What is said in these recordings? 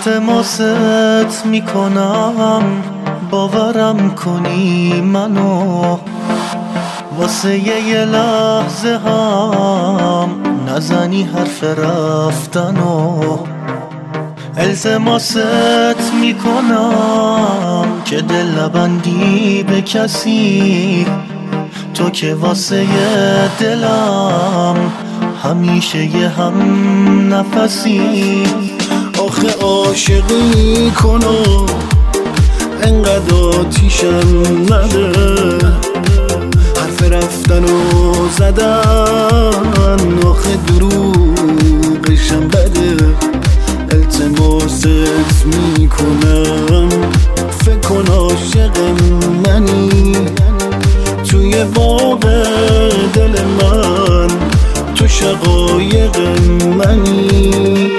التماست میکنم باورم کنی منو، واسه یه لحظه هم نزنی حرف رفتنو. التماست میکنم که دل نبندی به کسی، تو که واسه دلم همیشه یه هم نفسی. آخه عاشقی کنو انقدر آتیشم نده، حرف رفتن و زدن آخه دروغشم بده. التماست میکنم فکر کن عاشق منی، توی باغ دل من تو شقایق منی.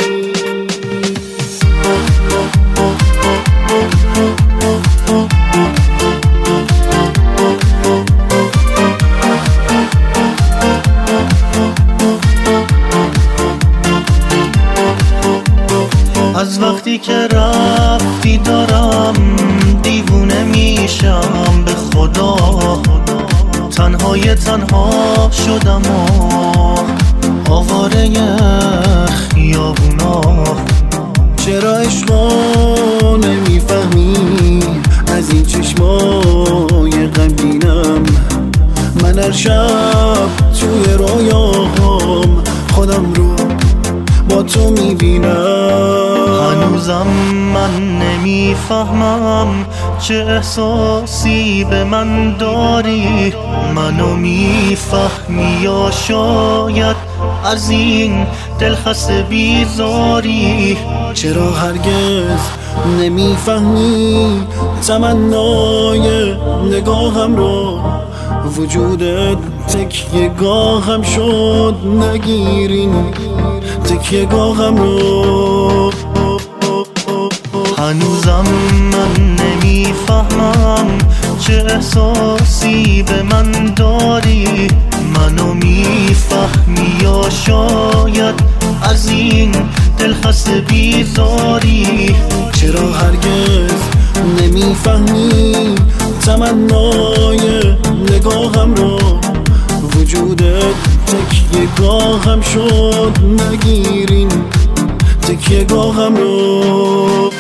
از وقتی که رفتی دارم دیوونه میشم به خدا، تنها شدم و آواره خیابونا. چرا عشقا نمیفهمی از این چشمای غمگینم؟ من هر شب توی رویاهام خودم رو با تو میبینم. هنوزم من نمیفهمم چه احساسی به من داری، منو میفهمی یا شاید از این دلخسته بیزاری؟ چرا هرگز نمیفهمی تمنای نگاهم رو؟ وجودت تکیه گاهم شد، نگیرین تکیه گاهم رو. هنوزم من نمیفهمم چه احساسی به من داری، منو میفهمی یا شاید از این دلخسته بیزاری؟ چرا هرگز نمیفهمی تمنای نگاهم رو؟ وجودت تکیه گاهم شد، نگیرین تکیه گاهم رو.